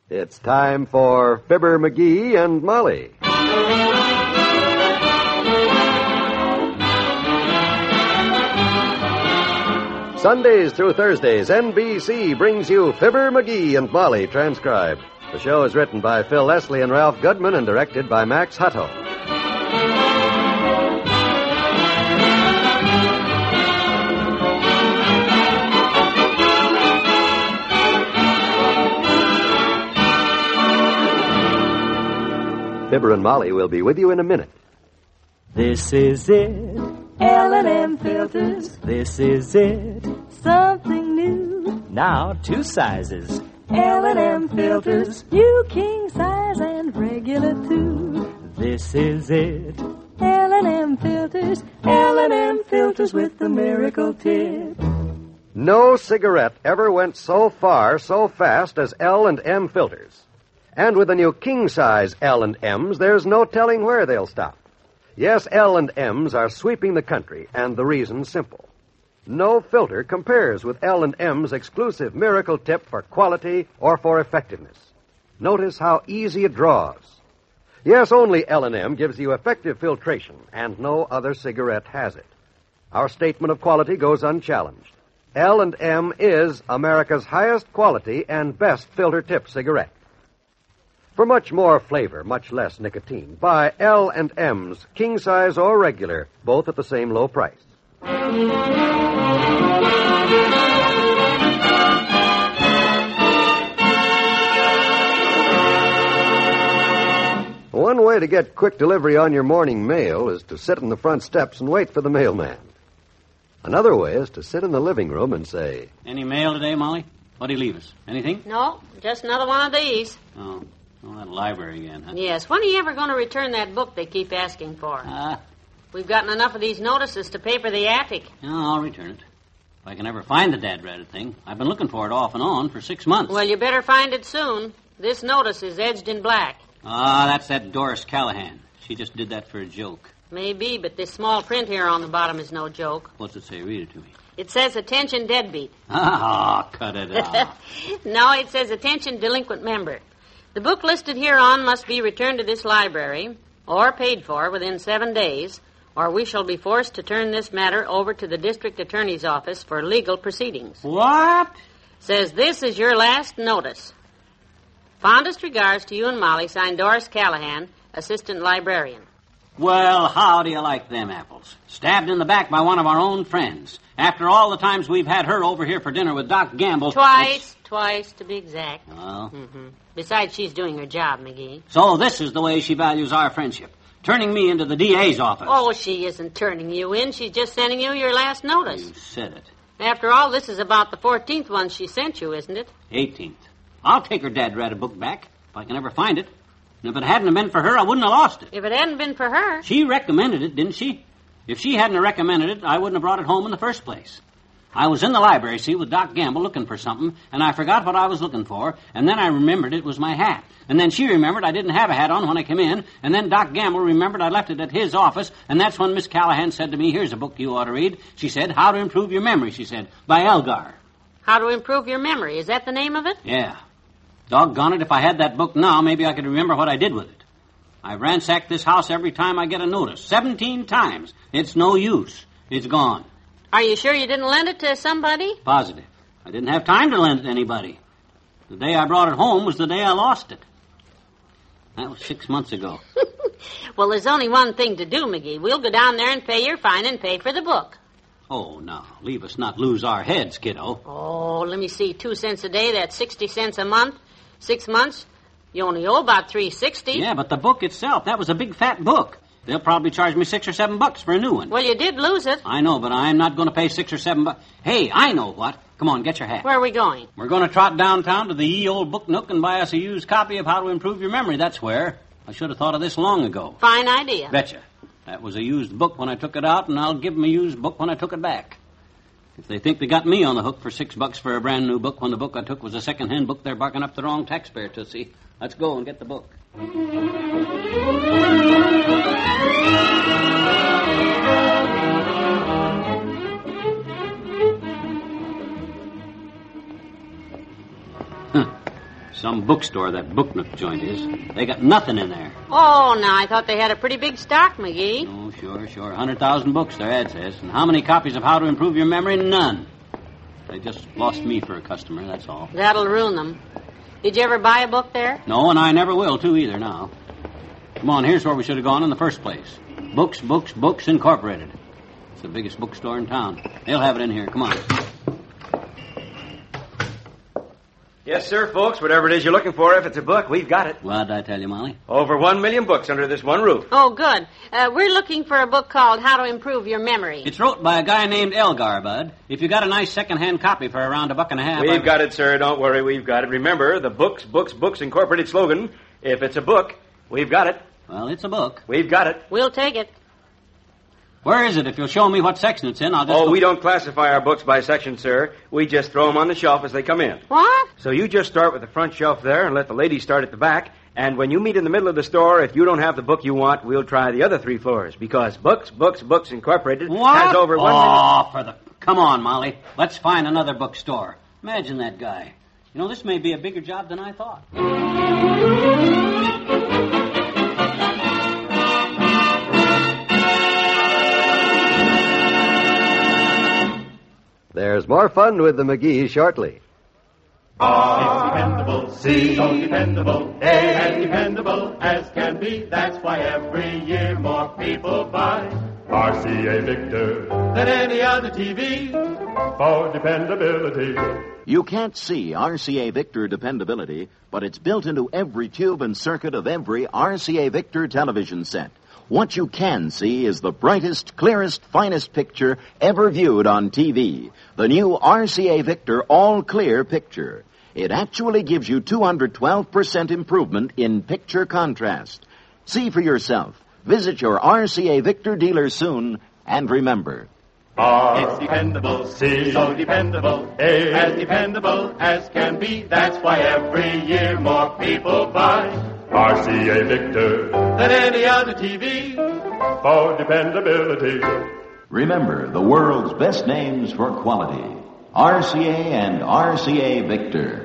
It's time for Fibber McGee and Molly. Sundays through Thursdays, NBC brings you Fibber McGee and Molly transcribed. The show is written by Phil Leslie and Ralph Goodman and directed by Max Hutto. Fibber and Molly will be with you in a minute. This is it. L&M Filters. This is it. Something new. Now 2 sizes. L&M Filters. New king size and regular too. This is it. L&M Filters. L&M Filters with the miracle tip. No cigarette ever went so far, so fast as L&M filters. And with the new king-size L&Ms, there's no telling where they'll stop. Yes, L&Ms are sweeping the country, and the reason's simple. No filter compares with L&M's exclusive miracle tip for quality or for effectiveness. Notice how easy it draws. Yes, only L&M gives you effective filtration, and no other cigarette has it. Our statement of quality goes unchallenged. L&M is America's highest quality and best filter tip cigarette. For much more flavor, much less nicotine, buy L&M's, king size or regular, both at the same low price. One way to get quick delivery on your morning mail is to sit on the front steps and wait for the mailman. Another way is to sit in the living room and say, "Any mail today, Molly? What'd he leave us? Anything?" No, just another one of these. Oh, that library again, huh? Yes. When are you ever going to return that book they keep asking for? We've gotten enough of these notices to pay for the attic. No, I'll return it. If I can ever find the dad-ratted thing. I've been looking for it off and on for 6 months. Well, you better find it soon. This notice is edged in black. That's that Doris Callahan. She just did that for a joke. Maybe, but this small print here on the bottom is no joke. What's it say? Read it to me. It says, "Attention deadbeat." Cut it out. No, it says, "Attention delinquent member. The book listed hereon must be returned to this library or paid for within 7 days, or we shall be forced to turn this matter over to the district attorney's office for legal proceedings." What? Says, "This is your last notice. Fondest regards to you and Molly," signed Doris Callahan, assistant librarian. Well, how do you like them apples? Stabbed in the back by one of our own friends. After all the times we've had her over here for dinner with Doc Gamble. Twice to be exact. Oh? Besides, she's doing her job, McGee. So this is the way she values our friendship. Turning me into the DA's office. Oh, she isn't turning you in. She's just sending you your last notice. You said it. After all, this is about the 14th one she sent you, isn't it? 18th. I'll take her dad-ratted book back if I can ever find it. And if it hadn't been for her, I wouldn't have lost it. If it hadn't been for her... She recommended it, didn't she? If she hadn't recommended it, I wouldn't have brought it home in the first place. I was in the library, see, with Doc Gamble looking for something, and I forgot what I was looking for, and then I remembered it was my hat. And then she remembered I didn't have a hat on when I came in, and then Doc Gamble remembered I left it at his office, and that's when Miss Callahan said to me, "Here's a book you ought to read." She said, "How to Improve Your Memory," she said, by Elgar. How to Improve Your Memory. Is that the name of it? Yeah. Doggone it, if I had that book now, maybe I could remember what I did with it. I've ransacked this house every time I get a notice. 17 times. It's no use. It's gone. Are you sure you didn't lend it to somebody? Positive. I didn't have time to lend it to anybody. The day I brought it home was the day I lost it. That was 6 months ago. Well, there's only one thing to do, McGee. We'll go down there and pay your fine and pay for the book. Oh, now, leave us not lose our heads, kiddo. Oh, let me see. 2 cents a day, that's 60 cents a month. 6 months, you only owe about $3.60. Yeah, but the book itself, that was a big fat book. They'll probably charge me $6 or $7 for a new one. Well, you did lose it. I know, but I'm not going to pay $6 or $7. Hey, I know what. Come on, get your hat. Where are we going? We're going to trot downtown to the ye old book nook and buy us a used copy of How to Improve Your Memory. That's where. I should have thought of this long ago. Fine idea. Betcha. That was a used book when I took it out, and I'll give them a used book when I took it back. If they think they got me on the hook for $6 for a brand new book when the book I took was a second-hand book, they're barking up the wrong taxpayer, Tootsie. Let's go and get the book. Some bookstore, that Book Nook joint is. They got nothing in there. Oh, now, I thought they had a pretty big stock, McGee. Oh, sure. 100,000 books, their ad says. And how many copies of How to Improve Your Memory? None. They just lost me for a customer, that's all. That'll ruin them. Did you ever buy a book there? No, and I never will, too, either, now. Come on, here's where we should have gone in the first place. Books Incorporated. It's the biggest bookstore in town. They'll have it in here. Come on. Yes, sir, folks. Whatever it is you're looking for, if it's a book, we've got it. What'd I tell you, Molly? Over 1 million books under this one roof. Oh, good. We're looking for a book called How to Improve Your Memory. It's wrote by a guy named Elgar, Bud. If you got a nice second-hand copy for around $1.50... We've got it, sir. Don't worry, we've got it. Remember, the Books Incorporated slogan, if it's a book, we've got it. Well, it's a book. We've got it. We'll take it. Where is it? If you'll show me what section it's in, I'll just... We don't classify our books by section, sir. We just throw them on the shelf as they come in. What? So you just start with the front shelf there and let the ladies start at the back. And when you meet in the middle of the store, if you don't have the book you want, we'll try the other 3 floors. Because Books Incorporated has over 1 million... Oh, for the... Come on, Molly. Let's find another bookstore. Imagine that guy. You know, this may be a bigger job than I thought. There's more fun with the McGees shortly. R is dependable, C so dependable, A as dependable as can be. That's why every year more people buy RCA Victor than any other TV for dependability. You can't see RCA Victor dependability, but it's built into every tube and circuit of every RCA Victor television set. What you can see is the brightest, clearest, finest picture ever viewed on TV. The new RCA Victor All-Clear picture. It actually gives you 212% improvement in picture contrast. See for yourself. Visit your RCA Victor dealer soon, and remember... R is dependable, C so dependable, A as dependable as can be. That's why every year more people buy RCA Victor than any other TV for dependability. Remember the world's best names for quality. RCA and RCA Victor.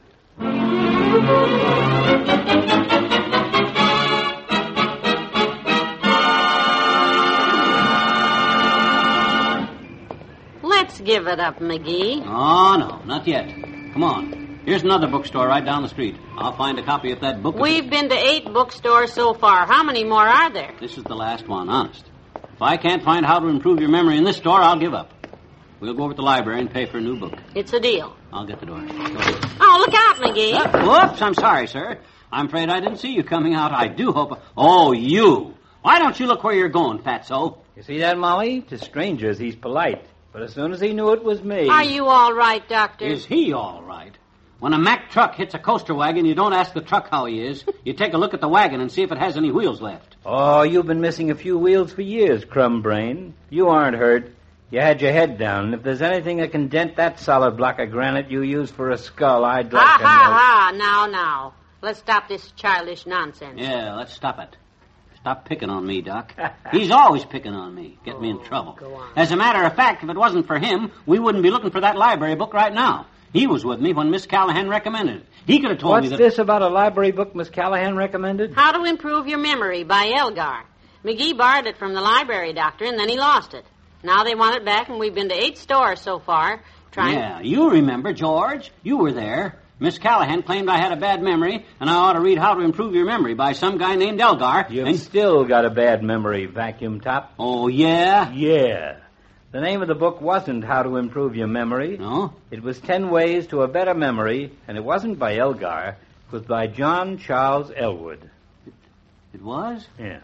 Let's give it up, McGee. Oh, no, not yet. Come on. Here's another bookstore right down the street. I'll find a copy of that book. We've been to 8 bookstores so far. How many more are there? This is the last one, honest. If I can't find How to Improve Your Memory in this store, I'll give up. We'll go over to the library and pay for a new book. It's a deal. I'll get the door. Go. Oh, look out, McGee. Whoops, I'm sorry, sir. I'm afraid I didn't see you coming out. I do hope... Oh, you. Why don't you look where you're going, Fatso? You see that, Molly? To strangers, he's polite. But as soon as he knew it was me... Are you all right, Doctor? Is he all right? When a Mack truck hits a coaster wagon, you don't ask the truck how he is. You take a look at the wagon and see if it has any wheels left. Oh, you've been missing a few wheels for years, Crumb Brain. You aren't hurt. You had your head down, and if there's anything that can dent that solid block of granite you use for a skull, I'd like to know... Now. Let's stop this childish nonsense. Yeah, let's stop it. Stop picking on me, Doc. He's always picking on me. Get me in trouble. Go on. As a matter of fact, if it wasn't for him, we wouldn't be looking for that library book right now. He was with me when Miss Callahan recommended it. He could have told me that... What's this about a library book Miss Callahan recommended? How to Improve Your Memory by Elgar. McGee borrowed it from the library doctor, and then he lost it. Now they want it back, and we've been to 8 stores so far. Yeah, you remember, George. You were there. Miss Callahan claimed I had a bad memory, and I ought to read How to Improve Your Memory by some guy named Elgar. You've still got a bad memory, Vacuum Top. Oh, yeah? Yeah. The name of the book wasn't How to Improve Your Memory. No? It was 10 Ways to a Better Memory, and it wasn't by Elgar. It was by John Charles Elwood. It was? Yeah.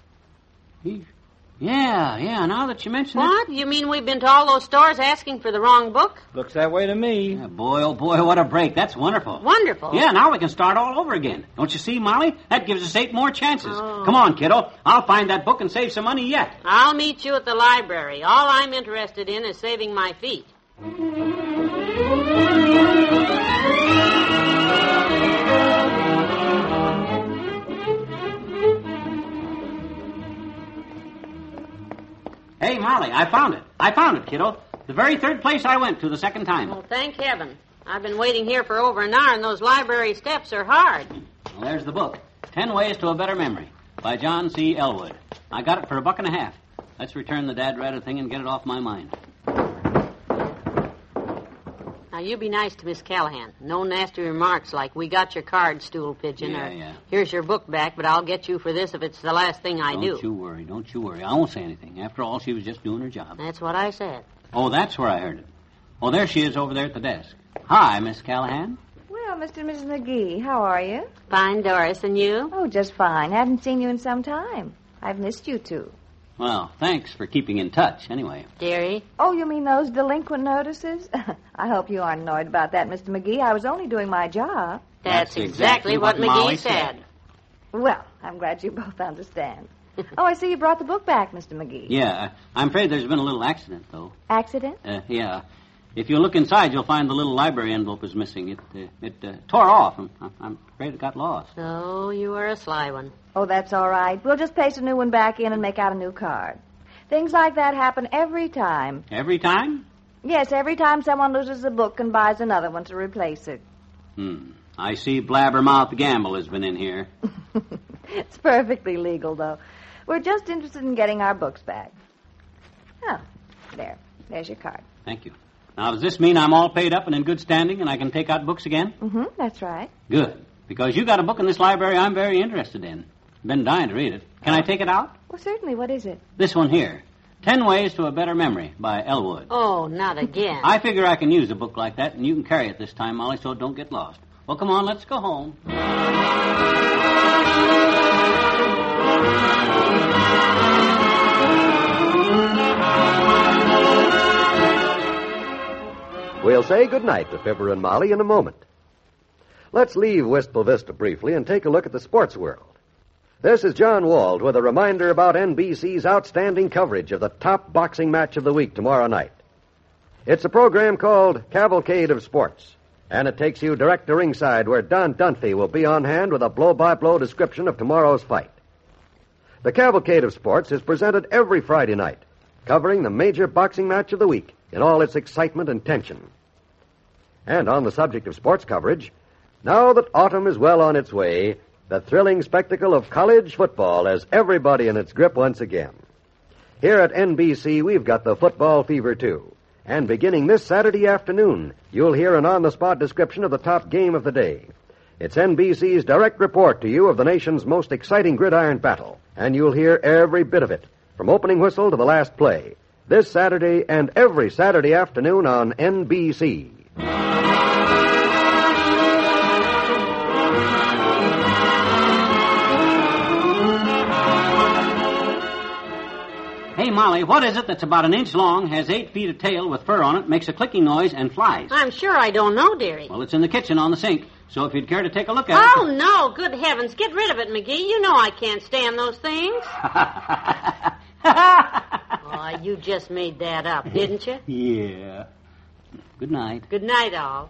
Yeah, now that you mention What? You mean we've been to all those stores asking for the wrong book? Looks that way to me. Yeah, boy, oh boy, what a break. That's wonderful. Wonderful. Yeah, now we can start all over again. Don't you see, Molly? That gives us 8 more chances. Oh. Come on, kiddo. I'll find that book and save some money yet. I'll meet you at the library. All I'm interested in is saving my feet. Hey, Molly, I found it. I found it, kiddo. The very third place I went to the second time. Oh, thank heaven. I've been waiting here for over an hour, and those library steps are hard. Well, there's the book. 10 Ways to a Better Memory by John C. Elwood. I got it for $1.50. Let's return the dad rather thing and get it off my mind. Now, you be nice to Miss Callahan. No nasty remarks like, we got your card, stool pigeon, Yeah. Here's your book back, but I'll get you for this if it's the last thing I do. Don't you worry. I won't say anything. After all, she was just doing her job. That's what I said. Oh, that's where I heard it. Oh, there she is over there at the desk. Hi, Miss Callahan. Well, Mr. and Mrs. McGee, how are you? Fine, Doris, and you? Oh, just fine. Haven't seen you in some time. I've missed you, too. Well, thanks for keeping in touch, anyway. Dearie? Oh, you mean those delinquent notices? I hope you aren't annoyed about that, Mr. McGee. I was only doing my job. That's exactly what McGee said. Well, I'm glad you both understand. Oh, I see you brought the book back, Mr. McGee. Yeah, I'm afraid there's been a little accident, though. Accident? Yeah. If you look inside, you'll find the little library envelope is missing. It tore off. I'm afraid it got lost. Oh, you are a sly one. Oh, that's all right. We'll just paste a new one back in and make out a new card. Things like that happen every time. Every time? Yes, every time someone loses a book and buys another one to replace it. I see Blabbermouth Gamble has been in here. It's perfectly legal, though. We're just interested in getting our books back. Oh, there's your card. Thank you. Now, does this mean I'm all paid up and in good standing and I can take out books again? Mm-hmm, that's right. Good. Because you got a book in this library I'm very interested in. Been dying to read it. Can I take it out? Well, certainly. What is it? This one here. 10 Ways to a Better Memory by Elwood. Oh, not again. I figure I can use a book like that, and you can carry it this time, Molly, so it don't get lost. Well, come on, let's go home. We'll say goodnight to Fibber and Molly in a moment. Let's leave Wistful Vista briefly and take a look at the sports world. This is John Wald with a reminder about NBC's outstanding coverage of the top boxing match of the week tomorrow night. It's a program called Cavalcade of Sports, and it takes you direct to ringside where Don Dunphy will be on hand with a blow-by-blow description of tomorrow's fight. The Cavalcade of Sports is presented every Friday night, covering the major boxing match of the week in all its excitement and tension. And on the subject of sports coverage, now that autumn is well on its way, the thrilling spectacle of college football has everybody in its grip once again. Here at NBC, we've got the football fever, too. And beginning this Saturday afternoon, you'll hear an on-the-spot description of the top game of the day. It's NBC's direct report to you of the nation's most exciting gridiron battle, and you'll hear every bit of it, from opening whistle to the last play, this Saturday and every Saturday afternoon on NBC. Hey, Molly, what is it that's about an inch long, has 8 feet of tail with fur on it, makes a clicking noise, and flies? I'm sure I don't know, dearie. Well, it's in the kitchen on the sink, so if you'd care to take a look at it... Oh, no, good heavens. Get rid of it, McGee. You know I can't stand those things. Oh, you just made that up, didn't you? Yeah. Good night. Good night, all.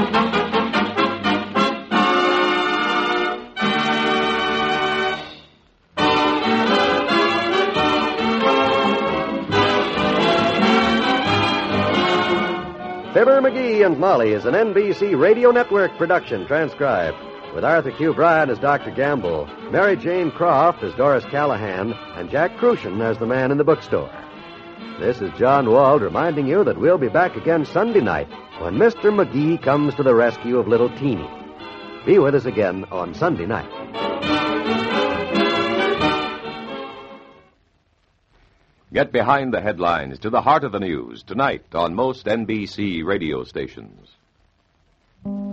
Fibber, McGee, and Molly is an NBC Radio Network production transcribed, with Arthur Q. Bryan as Dr. Gamble, Mary Jane Croft as Doris Callahan, and Jack Crucian as the man in the bookstore. This is John Wald reminding you that we'll be back again Sunday night when Mr. McGee comes to the rescue of little Teeny. Be with us again on Sunday night. Get behind the headlines to the heart of the news tonight on most NBC radio stations.